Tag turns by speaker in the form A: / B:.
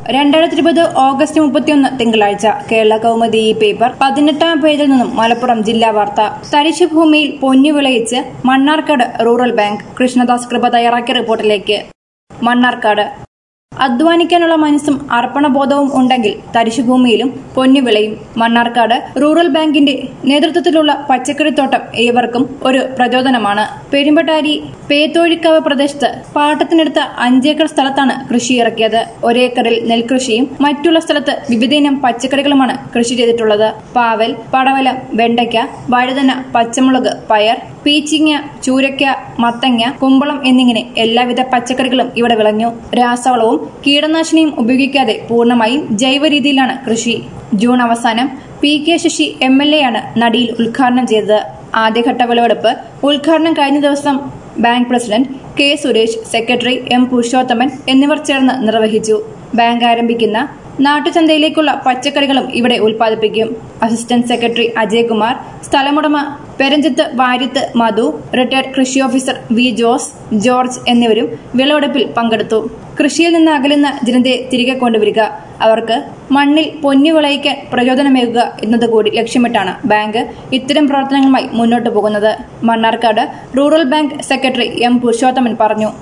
A: 2020 August 31 തിങ്കളാഴ്ച Kerala Kaumudi paper 18-ാം പേജിൽ നിന്നും മലപ്പുറം ജില്ലാ വാർത്ത. തരിശുഭൂമിയിൽ പൊന്നു വിളയിച്ച് മണ്ണാർക്കാട് റൂറൽ ബാങ്ക്. കൃഷ്ണദാസ് കൃപ തയ്യാറാക്കിയ റിപ്പോർട്ടിലേക്ക്. മണ്ണാർക്കാട് അധ്വാനിക്കാനുള്ള മനസ്സും അർപ്പണബോധവും ഉണ്ടെങ്കിൽ തരിശുഭൂമിയിലും പൊന്നു വിളയും. മണ്ണാർക്കാട് റൂറൽ ബാങ്കിന്റെ നേതൃത്വത്തിലുള്ള പച്ചക്കറിത്തോട്ടം ഏവർക്കും ഒരു പ്രചോദനമാണ്. പെരുമ്പട്ടാരി പേത്തോഴിക്കാവ് പ്രദേശത്ത് പാട്ടത്തിനെടുത്ത 5 ഏക്കർ സ്ഥലത്താണ് കൃഷി ഇറക്കിയത്. ഒരേക്കറിൽ നെൽകൃഷിയും മറ്റുള്ള സ്ഥലത്ത് വിവിധയിനം പച്ചക്കറികളുമാണ് കൃഷി ചെയ്തിട്ടുള്ളത്. പാവൽ, പടവലം, വെണ്ടയ്ക്ക, വഴുതന, പച്ചമുളക്, പയർ, പീച്ചിങ്ങ, ചൂരയ്ക്ക, മത്തങ്ങ, കുമ്പളം എന്നിങ്ങനെ എല്ലാവിധ പച്ചക്കറികളും ഇവിടെ വിളഞ്ഞു. രാസവളവും കീടനാശിനിയും ഉപയോഗിക്കാതെ പൂർണ്ണമായും ജൈവ രീതിയിലാണ് കൃഷി. ജൂൺ അവസാനം PK ശശി MLA ആണ് നടിയിൽ ഉദ്ഘാടനം ചെയ്തത്. ആദ്യഘട്ട വിളവെടുപ്പ് ഉദ്ഘാടനം കഴിഞ്ഞ ദിവസം bank president K Suresh, secretary M Purushothaman എന്നിവർ ചേർന്ന് നിർവഹിച്ചു. ബാങ്ക് ആരംഭിക്കുന്ന നാട്ടുചന്തയിലേക്കുള്ള പച്ചക്കറികളും ഇവിടെ ഉൽപ്പാദിപ്പിക്കും. അസിസ്റ്റന്റ് സെക്രട്ടറി അജയ്കുമാർ, സ്ഥലമുടമ പെരഞ്ചത്ത് വാര്യത്ത് മധു, റിട്ടയർഡ് കൃഷി ഓഫീസർ V ജോർജ് എന്നിവരും വിളവെടുപ്പിൽ പങ്കെടുത്തു. കൃഷിയിൽ നിന്ന് അകലുന്ന ജനതയെ തിരികെ കൊണ്ടുവരിക, അവർക്ക് മണ്ണിൽ പൊന്നു വിളയിക്കാൻ പ്രചോദനമേകുക എന്നതുകൂടി ലക്ഷ്യമിട്ടാണ് ബാങ്ക് ഇത്തരം പ്രവർത്തനങ്ങളുമായി മുന്നോട്ടു പോകുന്നത്. Mannarkkad rural bank secretary M Purushothaman പറഞ്ഞു.